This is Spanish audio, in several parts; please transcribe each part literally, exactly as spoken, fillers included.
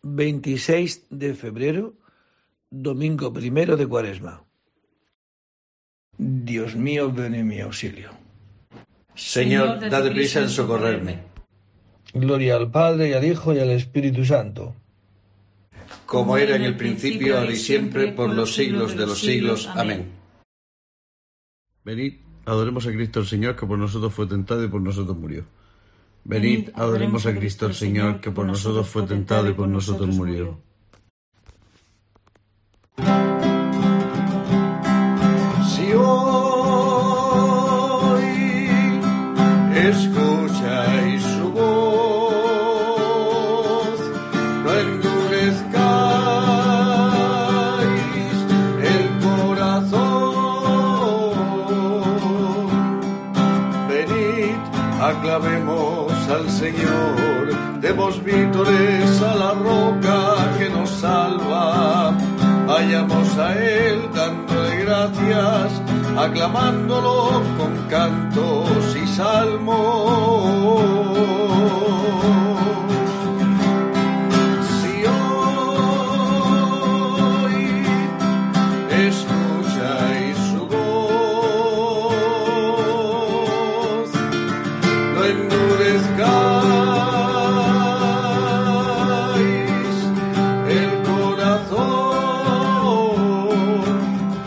veintiséis de febrero, domingo primero de Cuaresma. Dios mío, ven en mi auxilio. Señor, date prisa en socorrerme. Gloria al Padre, y al Hijo, y al Espíritu Santo. Como era en el principio, ahora y siempre, por los siglos de los siglos. Amén. Venid, adoremos a Cristo el Señor, que por nosotros fue tentado y por nosotros murió. Venid, adoremos a Cristo el Señor, que por nosotros fue tentado y por nosotros murió. Si hoy escucháis su voz, no endurezcáis el corazón. Venid, aclamemos al Señor, demos vítores a la roca que nos salva. Vayamos a Él dándole gracias, aclamándolo con cantos y salmos. Si hoy escucháis su voz, no endurezcáis el corazón,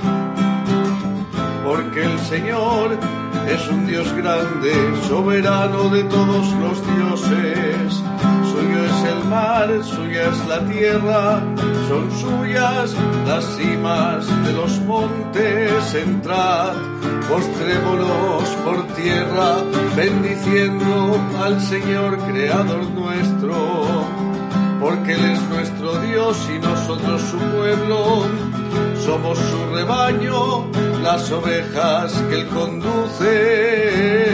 porque el Señor es un Dios grande, soberano de todos los dioses. Suyo es el mar, suya es la tierra, son suyas las cimas de los montes. Entrad, postrémonos por tierra, bendiciendo al Señor creador nuestro, porque Él es nuestro Dios y nosotros su pueblo. Somos su rebaño, las ovejas que Él conduce.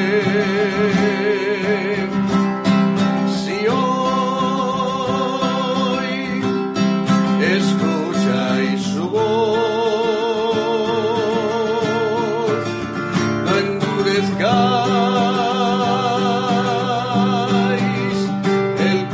Si hoy escucháis su voz, no endurezcáis el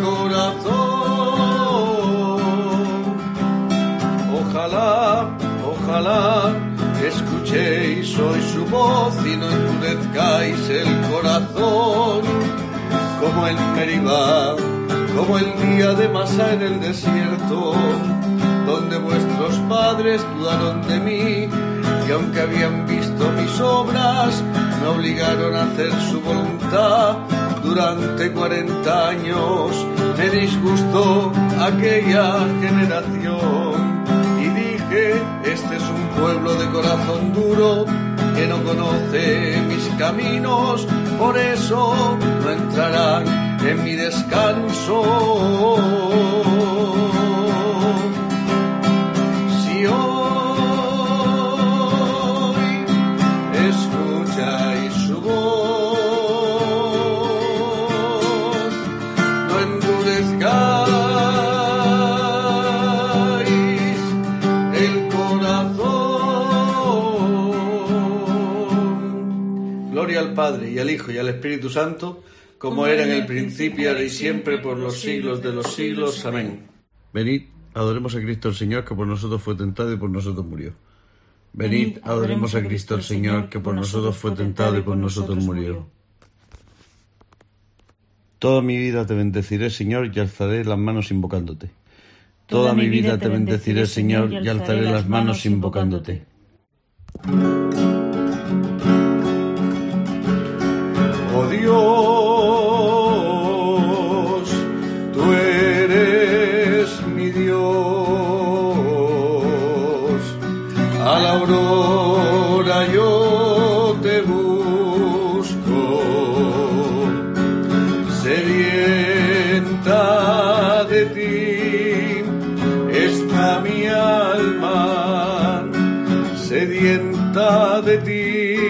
corazón. Ojalá, ojalá escuchéis hoy su voz y no endurezcáis el corazón, como en Meribá, como el día de Masá en el desierto, donde vuestros padres dudaron de mí, y aunque habían visto mis obras, me obligaron a hacer su voluntad. Durante cuarenta años me disgustó aquella generación, y dije, este es un pueblo de corazón duro, que no conoce mis caminos, por eso no entrarán en mi descanso. Si hoy escucháis su voz, no endurezcáis el corazón. Gloria al Padre, y al Hijo, y al Espíritu Santo, como era en el principio, ahora y siempre, por los siglos de los siglos. Amén. Venid, adoremos a Cristo el Señor, que por nosotros fue tentado y por nosotros murió. Venid, adoremos a Cristo el Señor, que por nosotros fue tentado y por nosotros murió. Toda mi vida te bendeciré, Señor, y alzaré las manos invocándote. Toda mi vida te bendeciré, Señor, y alzaré las manos invocándote. Oh Dios, tú eres mi Dios. A la aurora yo te busco, sedienta de ti está mi alma, sedienta de ti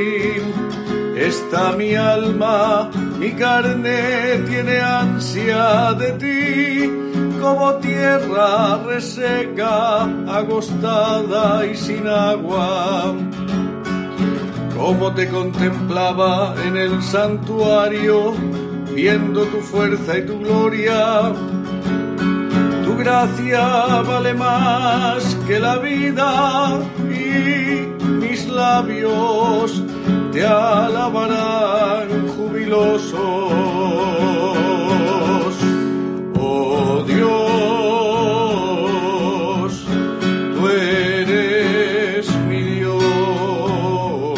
está mi alma, mi carne tiene ansia de ti, como tierra reseca, agostada y sin agua. Como te contemplaba en el santuario, viendo tu fuerza y tu gloria, tú Tu gracia vale más que la vida y mis labios te alabarán jubilosos. Oh Dios, tú eres mi Dios.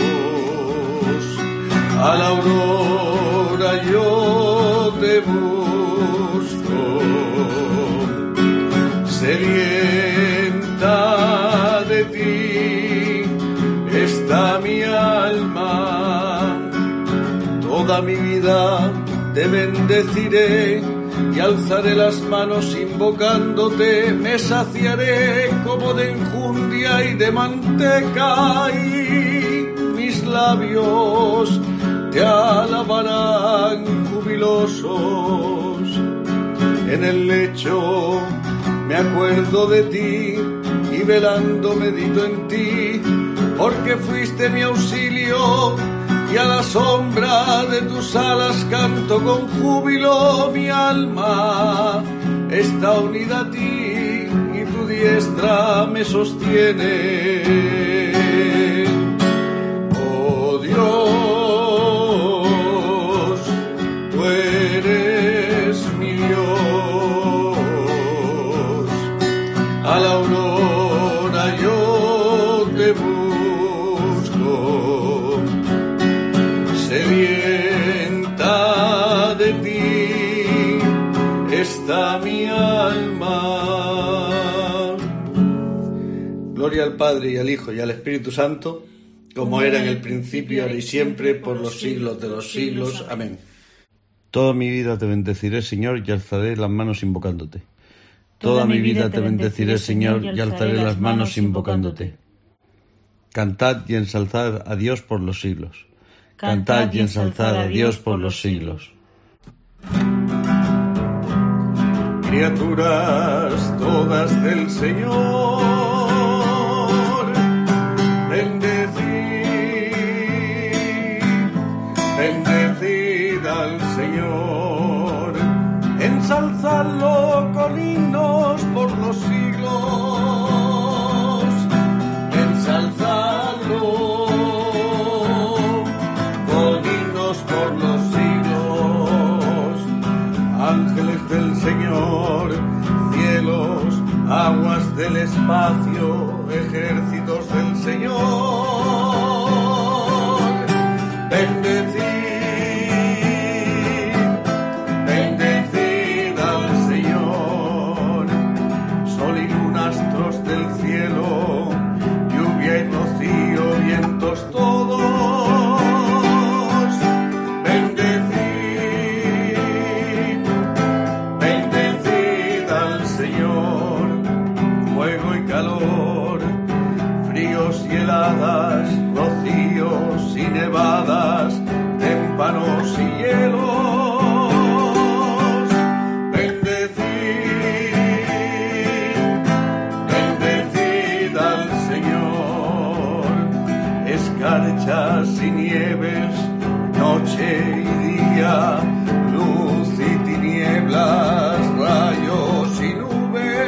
A la aurora yo te busco, sedienta de ti está mi alma. Toda mi vida te bendeciré y alzaré las manos invocándote. Me saciaré como de enjundia y de manteca y mis labios te alabarán jubilosos. En el lecho me acuerdo de ti y velando medito en ti, porque fuiste mi auxilio y a la sombra de tus alas canto con júbilo. Mi alma está unida a ti y tu diestra me sostiene. Oh Dios, tú eres mi Dios. A la aurora yo te busco, sedienta de ti está mi alma. Gloria al Padre y al Hijo y al Espíritu Santo, como era en el principio, ahora y siempre, por los siglos de los siglos. Amén. Toda mi vida te bendeciré, Señor, y alzaré las manos invocándote. Toda mi vida te bendeciré, Señor, y alzaré las manos invocándote. Cantad y ensalzad a Dios por los siglos. Cantad y ensalzad a Dios por los siglos. Criaturas todas del Señor, bendecid, bendecid al Señor, ensalzadlo con himnos por los siglos, ensalzadlo con himnos por los siglos. Ángeles del Señor, cielos, aguas del espacio, ejércitos del Señor, bendecid, bendecid al Señor. Sol y luna, astros del cielo, lluvia y rocío, vientos todos, heladas, rocíos y nevadas, témpanos y hielos, bendecid, bendecid al Señor. Escarchas y nieves, noche y día, luz y tinieblas, rayos y nubes,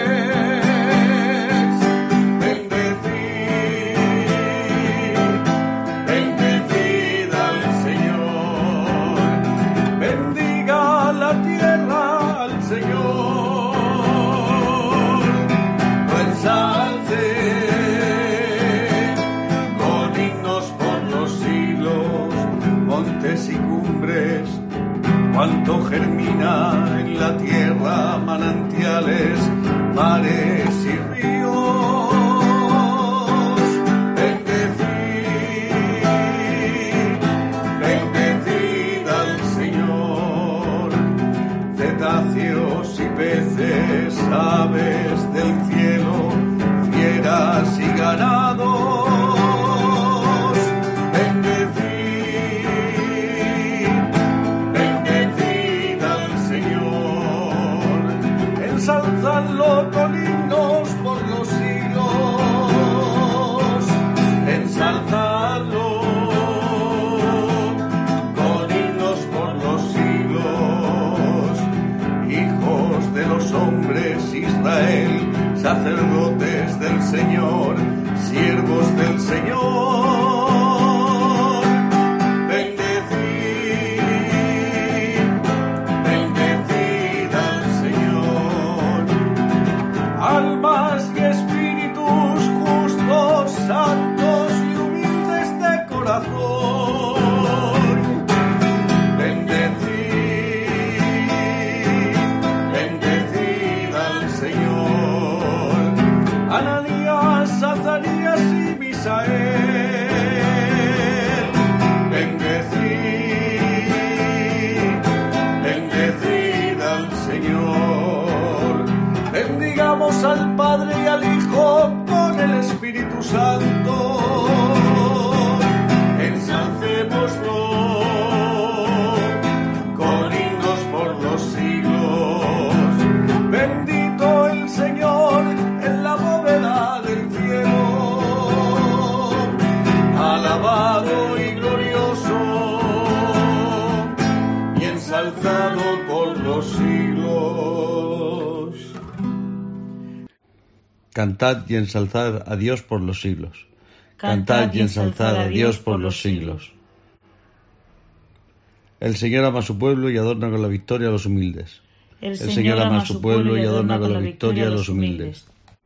cuanto germina en la tierra, manantiales, mares y ríos, bendecid, bendecid al Señor. Cetáceos y peces, aves del cielo, fieras y ganados, ensalzadlo con himnos por los siglos, ensalzadlo con himnos por los siglos. Hijos de los hombres, Israel Cantad y ensalzad a Dios por los siglos. Cantad y ensalzad a Dios por los siglos. El Señor ama a su pueblo y adorna con la victoria a los humildes. El El Señor, Señor ama ama a su pueblo y adorna con la victoria a los humildes.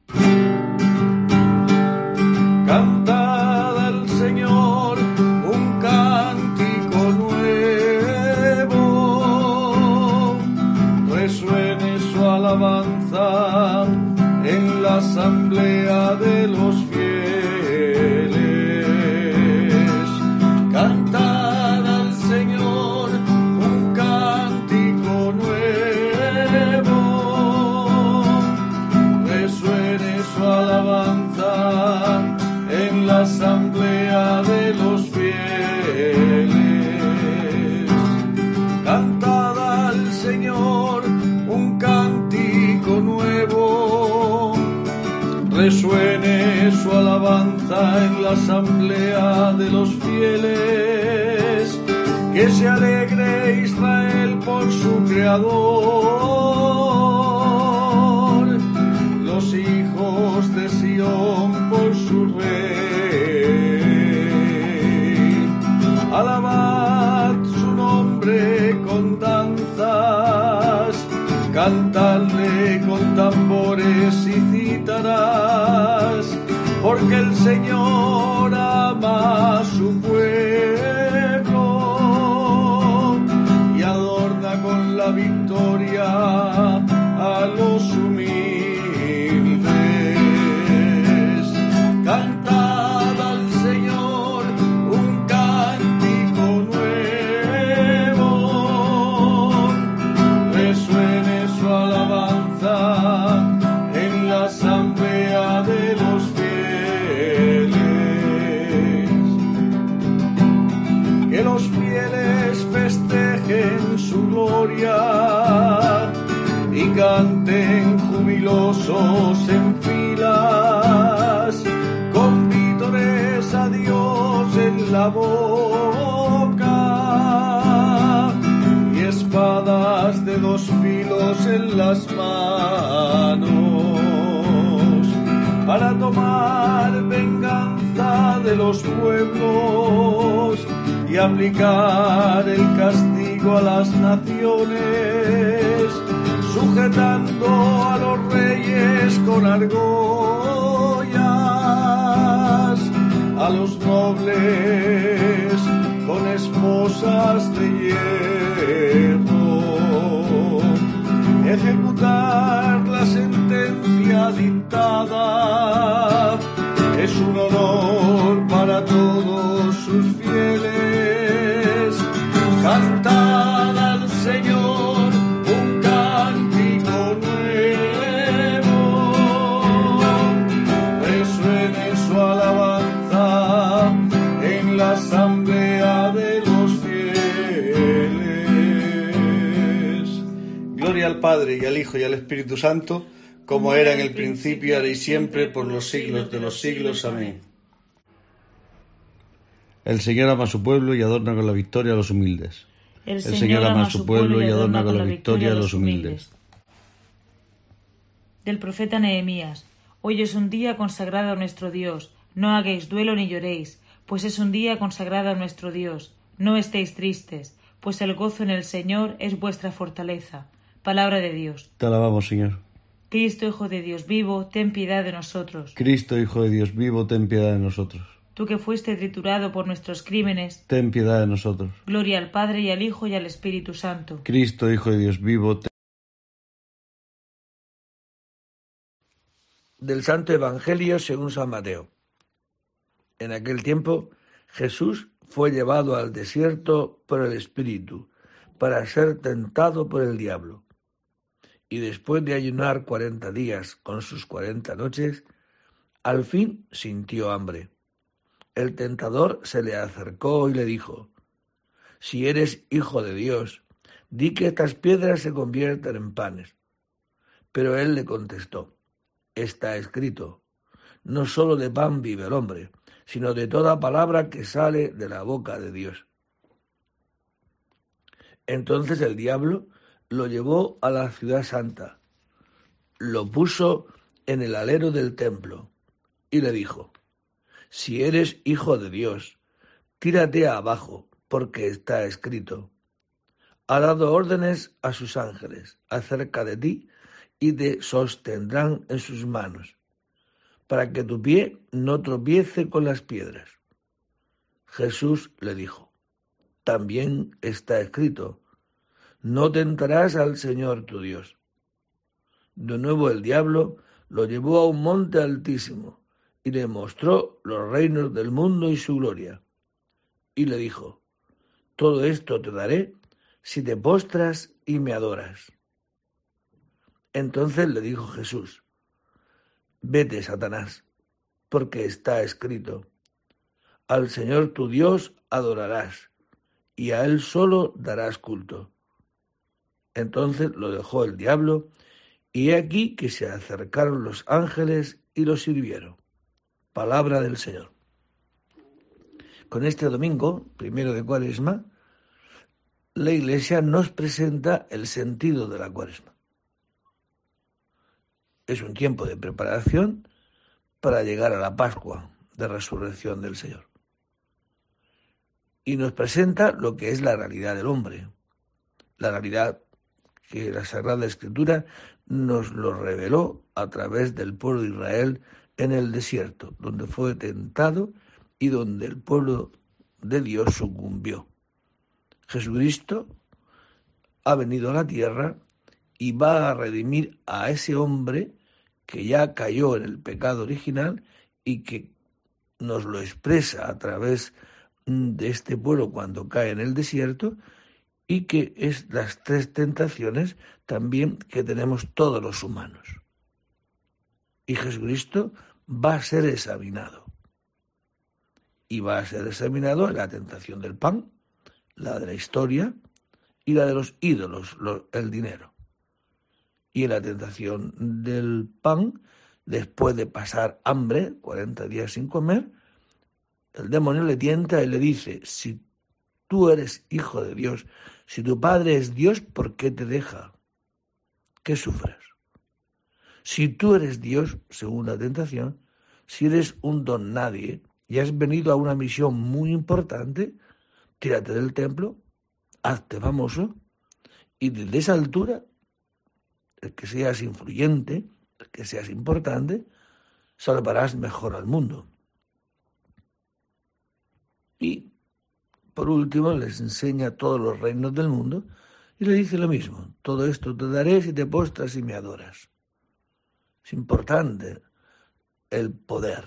Cantad al Señor un cántico nuevo, resuene su alabanza en la asamblea de los fieles. Cantad al Señor un cántico nuevo, resuene su alabanza en la asamblea de los fieles. Cantad al Señor un cántico nuevo, resuene su alabanza en la asamblea de los fieles. Que se alegre Israel por su Creador, los hijos de Sión por su Rey. Alabad su nombre con danzas, cantadle con tambores y cítaras, porque el Señor ama a su pueblo y adorna con la victoria a los humildes. Cantad al Señor un cántico nuevo, resuene su alabanza en la asamblea de los fieles. Que los fieles festejen su gloria y canten jubilosos en filas, con vítores a Dios en la boca y espadas de dos filos en las manos, para tomar venganza de los pueblos y aplicar el castigo a las naciones, sujetando a los reyes con argollas, a los nobles con esposas de hierro, ejecutar la sentencia dictada es un honor para todos sus fieles. Cantad al Señor un cántico nuevo, resuene su alabanza en la asamblea de los fieles. Gloria al Padre y al Hijo y al Espíritu Santo, como era en el principio, ahora y siempre, por los siglos de los siglos. Amén. El Señor ama a su pueblo y adorna con la victoria a los humildes. El El Señor ama a su pueblo y adorna con la victoria a los humildes. Del profeta Nehemías. Hoy es un día consagrado a nuestro Dios. No hagáis duelo ni lloréis, pues es un día consagrado a nuestro Dios. No estéis tristes, pues el gozo en el Señor es vuestra fortaleza. Palabra de Dios. Te alabamos, Señor. Cristo, Hijo de Dios vivo, ten piedad de nosotros. Cristo, Hijo de Dios vivo, ten piedad de nosotros. Tú que fuiste triturado por nuestros crímenes, ten piedad de nosotros. Gloria al Padre y al Hijo y al Espíritu Santo. Cristo, Hijo de Dios vivo, ten... Del Santo Evangelio según San Mateo. En aquel tiempo Jesús fue llevado al desierto por el Espíritu para ser tentado por el diablo. Y después de ayunar cuarenta días con sus cuarenta noches, al fin sintió hambre. El tentador se le acercó y le dijo: Si eres hijo de Dios, di que estas piedras se conviertan en panes. Pero él le contestó: Está escrito, no solo de pan vive el hombre, sino de toda palabra que sale de la boca de Dios. Entonces el diablo lo llevó a la ciudad santa, lo puso en el alero del templo y le dijo: si eres hijo de Dios, tírate abajo, porque está escrito: ha dado órdenes a sus ángeles acerca de ti y te sostendrán en sus manos, para que tu pie no tropiece con las piedras. Jesús le dijo: también está escrito: no tentarás al Señor tu Dios. De nuevo el diablo lo llevó a un monte altísimo y le mostró los reinos del mundo y su gloria. Y le dijo: todo esto te daré si te postras y me adoras. Entonces le dijo Jesús: vete, Satanás, porque está escrito: al Señor tu Dios adorarás, y a Él solo darás culto. Entonces lo dejó el diablo, y he aquí que se acercaron los ángeles y lo sirvieron. Palabra del Señor. Con este domingo, primero de Cuaresma, la Iglesia nos presenta el sentido de la Cuaresma. Es un tiempo de preparación para llegar a la Pascua de Resurrección del Señor. Y nos presenta lo que es la realidad del hombre, la realidad que la Sagrada Escritura nos lo reveló a través del pueblo de Israel en el desierto, donde fue tentado y donde el pueblo de Dios sucumbió. Jesucristo ha venido a la tierra y va a redimir a ese hombre que ya cayó en el pecado original y que nos lo expresa a través de este pueblo cuando cae en el desierto, y que es las tres tentaciones también que tenemos todos los humanos. Y Jesucristo va a ser examinado. Y va a ser examinado en la tentación del pan, la de la historia y la de los ídolos, los, el dinero. Y en la tentación del pan, después de pasar hambre, cuarenta días sin comer, el demonio le tienta y le dice: si tú eres hijo de Dios, si tu Padre es Dios, ¿por qué te deja que sufras? Si tú eres Dios, según la tentación, si eres un don nadie y has venido a una misión muy importante, tírate del templo, hazte famoso, y desde esa altura, el que seas influyente, el que seas importante, salvarás mejor al mundo. Y por último les enseña todos los reinos del mundo y le dice lo mismo: todo esto te daré si te postras y me adoras. Es importante el poder.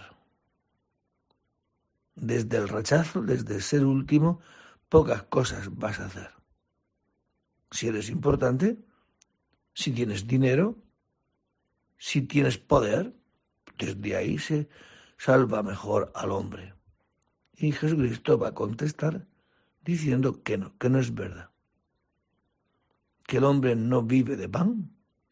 Desde el rechazo, desde ser último, pocas cosas vas a hacer. Si eres importante, si tienes dinero, si tienes poder, desde ahí se salva mejor al hombre. Y Jesucristo va a contestar diciendo que no, que no es verdad. Que el hombre no vive de pan,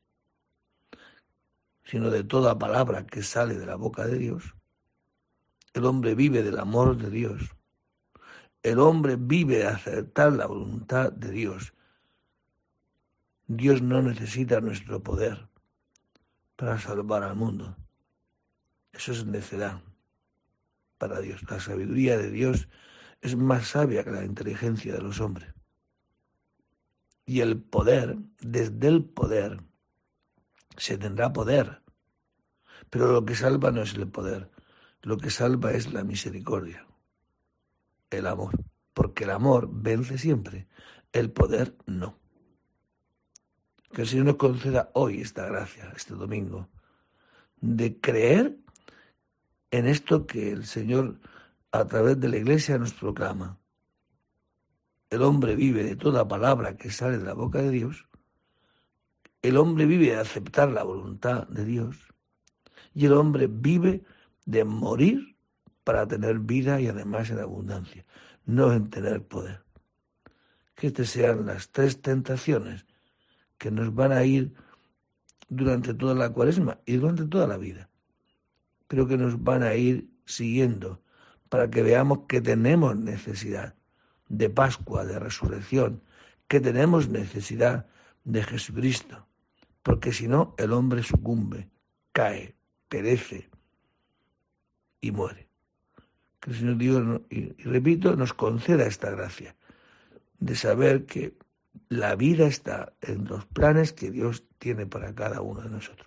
sino de toda palabra que sale de la boca de Dios. El hombre vive del amor de Dios. El hombre vive de aceptar la voluntad de Dios. Dios no necesita nuestro poder para salvar al mundo. Eso es necedad para Dios. La sabiduría de Dios es más sabia que la inteligencia de los hombres. Y el poder, desde el poder, se tendrá poder. Pero lo que salva no es el poder. Lo que salva es la misericordia, el amor. Porque el amor vence siempre, el poder no. Que el Señor nos conceda hoy esta gracia, este domingo, de creer en esto que el Señor a través de la Iglesia nos proclama. El hombre vive de toda palabra que sale de la boca de Dios. El hombre vive de aceptar la voluntad de Dios. Y el hombre vive de morir para tener vida y además en abundancia, no en tener poder. Que estas sean las tres tentaciones que nos van a ir durante toda la Cuaresma y durante toda la vida, pero que nos van a ir siguiendo para que veamos que tenemos necesidad de Pascua, de resurrección, que tenemos necesidad de Jesucristo, porque si no el hombre sucumbe cae, perece y muere. Que el Señor Dios, y, y repito, nos conceda esta gracia de saber que la vida está en los planes que Dios tiene para cada uno de nosotros.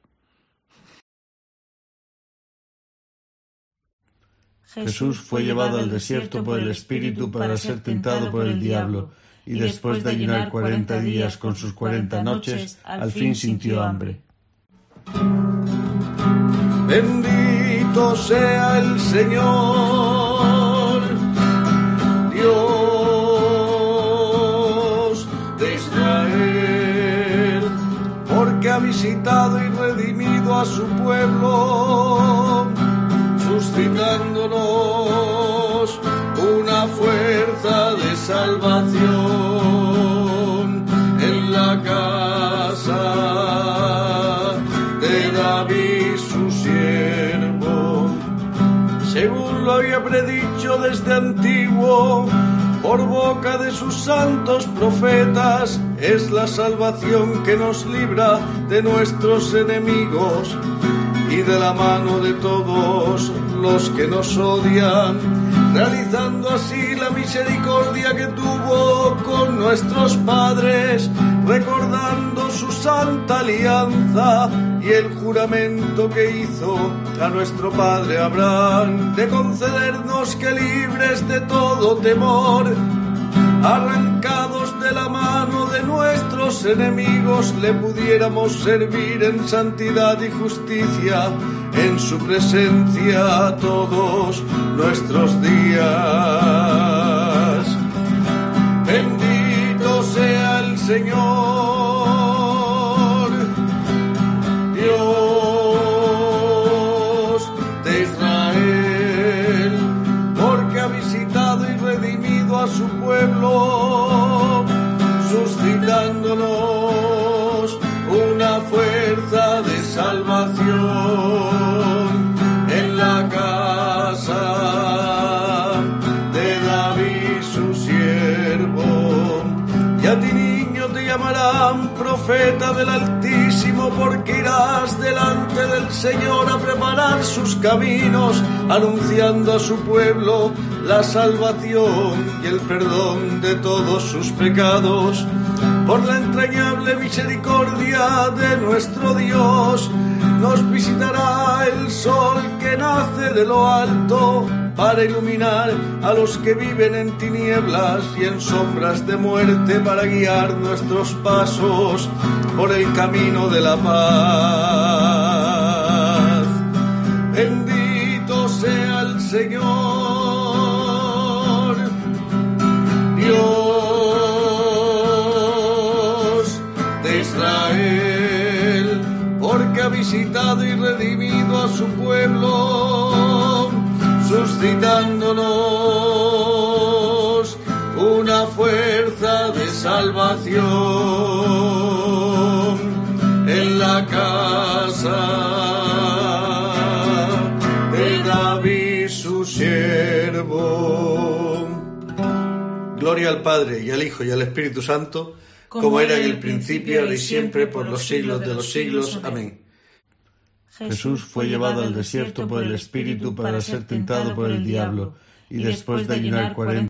Jesús fue llevado al desierto por el Espíritu para ser tentado por el diablo, y después de ayunar cuarenta días con sus cuarenta noches, al fin sintió hambre. Bendito sea el Señor, Dios de Israel, porque ha visitado y redimido a su pueblo, suscitándonos una fuerza de salvación en la casa de David su siervo, según lo había predicho desde antiguo por boca de sus santos profetas. Es la salvación que nos libra de nuestros enemigos y de la mano de todos los que nos odian, realizando así la misericordia que tuvo con nuestros padres, recordando su santa alianza y el juramento que hizo a nuestro padre Abraham, de concedernos que, libres de todo temor, arrancados de la mano de nuestros enemigos, le pudiéramos servir en santidad y justicia en su presencia todos nuestros días. Bendito sea el Señor, Dios de Israel, porque ha visitado y redimido a su pueblo, suscitándonos una fuerza de salvación en la casa de David su siervo. Y a ti, niño, te llamarán profeta del Altísimo, porque irás delante del Señor a preparar sus caminos, anunciando a su pueblo la salvación y el perdón de todos sus pecados. Por la entrañable misericordia de nuestro Dios, nos visitará el sol que nace de lo alto, para iluminar a los que viven en tinieblas y en sombras de muerte, para guiar nuestros pasos por el camino de la paz. Bendito sea el Señor, Dios de Israel, porque ha visitado y redimido a su pueblo, suscitándonos una fuerza de salvación en la casa de David su siervo. Gloria al Padre, y al Hijo, y al Espíritu Santo, como, como era en el principio, ahora y siempre, por los siglos de los siglos. Amén. Jesús fue llevado al desierto por el Espíritu para ser tentado por el diablo, y después de ayunar cuarenta.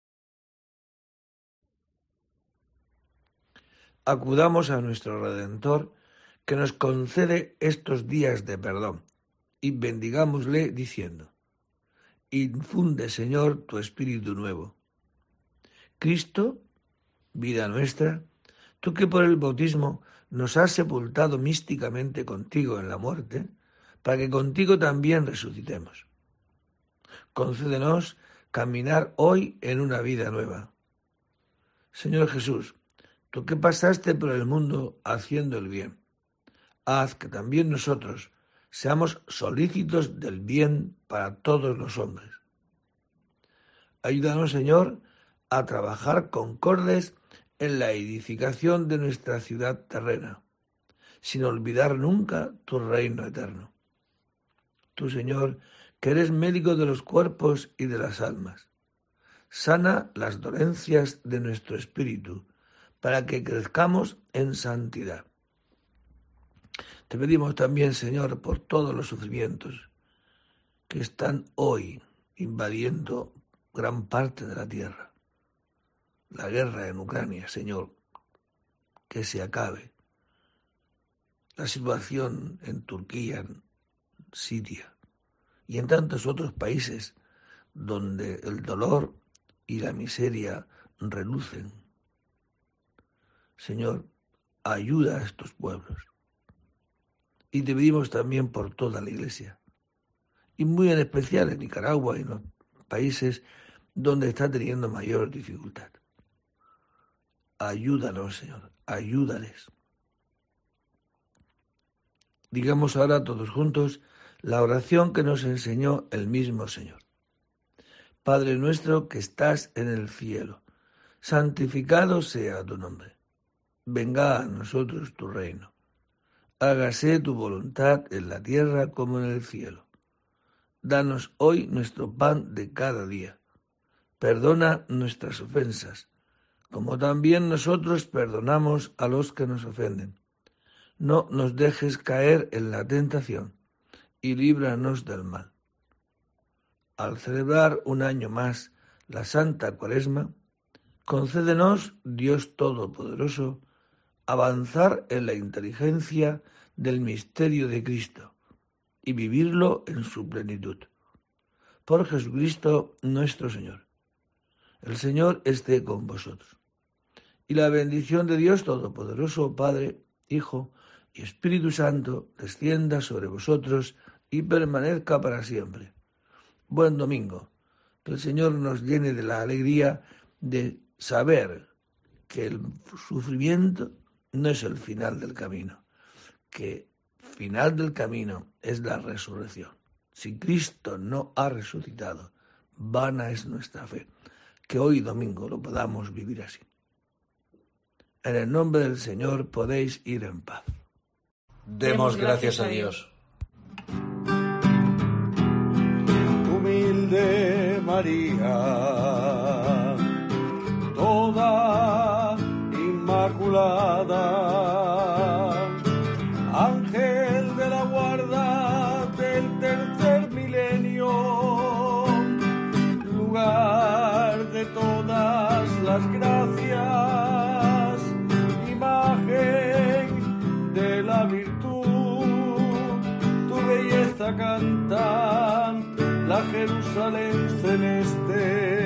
Acudamos a nuestro Redentor, que nos concede estos días de perdón, y bendigámosle diciendo: infunde, Señor, tu Espíritu nuevo. Cristo, vida nuestra, tú que por el bautismo nos has sepultado místicamente contigo en la muerte, para que contigo también resucitemos. Concédenos caminar hoy en una vida nueva. Señor Jesús, tú que pasaste por el mundo haciendo el bien, haz que también nosotros seamos solícitos del bien para todos los hombres. Ayúdanos, Señor, a trabajar concordes en la edificación de nuestra ciudad terrena, sin olvidar nunca tu reino eterno. Tú, Señor, que eres médico de los cuerpos y de las almas, sana las dolencias de nuestro espíritu, para que crezcamos en santidad. Te pedimos también, Señor, por todos los sufrimientos que están hoy invadiendo gran parte de la tierra. La guerra en Ucrania, Señor, que se acabe. La situación en Turquía, en Siria y en tantos otros países donde el dolor y la miseria relucen. Señor, ayuda a estos pueblos. Y te pedimos también por toda la Iglesia, y muy en especial en Nicaragua y en los países donde está teniendo mayor dificultad. Ayúdanos, Señor, ayúdales. Digamos ahora todos juntos la oración que nos enseñó el mismo Señor. Padre nuestro que estás en el cielo, santificado sea tu nombre. Venga a nosotros tu reino. Hágase tu voluntad en la tierra como en el cielo. Danos hoy nuestro pan de cada día. Perdona nuestras ofensas, como también nosotros perdonamos a los que nos ofenden. No nos dejes caer en la tentación, y líbranos del mal. Al celebrar un año más la Santa Cuaresma, concédenos, Dios Todopoderoso, avanzar en la inteligencia del misterio de Cristo y vivirlo en su plenitud. Por Jesucristo nuestro Señor. El Señor esté con vosotros. Y la bendición de Dios Todopoderoso, Padre, Hijo y Espíritu Santo, descienda sobre vosotros y permanezca para siempre. Buen domingo. Que el Señor nos llene de la alegría de saber que el sufrimiento no es el final del camino, que el final del camino es la resurrección. Si Cristo no ha resucitado, vana es nuestra fe. Que hoy domingo lo podamos vivir así. En el nombre del Señor podéis ir en paz. Demos gracias a Dios. Humilde María, toda inmaculada, ángel de la guarda del tercer milenio, lugar de todas las gracias, imagen de la virtud, tu belleza canta la Jerusalén celeste.